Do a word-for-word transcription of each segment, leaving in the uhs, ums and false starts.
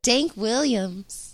Dank Williams.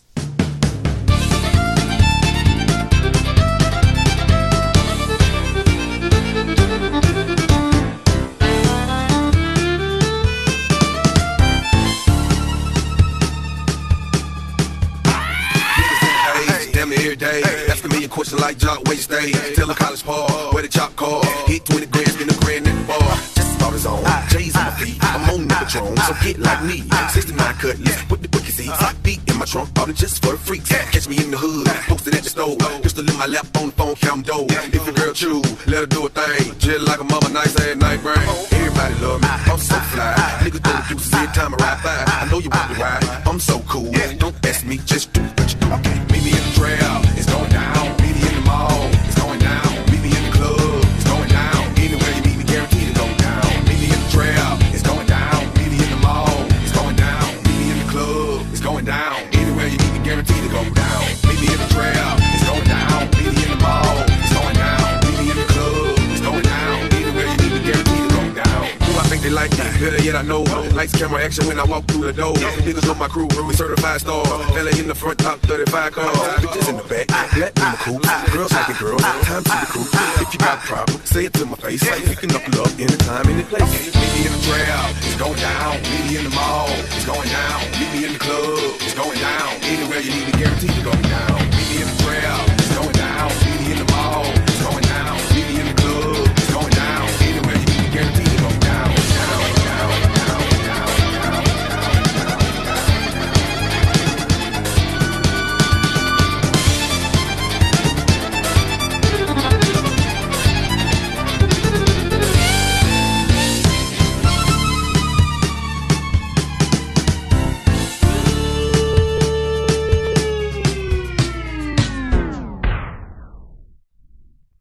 Every day, ask a million questions like Jock, where you stay? Tell a college park, where the chop car. Hit twenty grand, spin a grand in the bar. Just about his own, J's on my feet. I'm on the Patron, so get like me. sixty-nine cutlass, with the quicky seats. Beat in my trunk, bought it just for the freaks. Catch me in the hood, posted at the store. Pistol in my lap, on the phone, count dough. If a girl chew, let her do a thing. Just like a mama, nice ass night brain. Everybody love me, I'm so fly. Niggas throw the deuces every time I ride by. I know you want to ride, I'm so cool. Don't ask me, just do what you do. Meet me in the trail, it's going down. Meet me in the mall, it's going down. Meet me in the club, it's going down. Anywhere you meet me, guaranteed to go down. Meet me in the trail, it's going down. Meet me in the mall, it's going down. Meet me in the club, it's going down. Anywhere you meet me, guaranteed to go down. Meet me in the trail, it's going down. Meet me in the mall, it's going down. Meet me in the club, it's going down. Anywhere you meet me, guaranteed to go down. Do I think they like me? Better yet, I know. Lights, camera, action when I walk through the door. Niggas know my crew, we certified stars. Fella in the front, top thirty-five cars. Bitches in the back, black in the coupe. Girls like it, girls. Time to the coupe. If you got a problem, say it to my face. We can knuckle up anytime, any place. Meet me in the trail, it's going down. Meet me in the mall, it's going down. Meet me in the club, it's going down. Anywhere you need me, guaranteed to go down. Meet me in the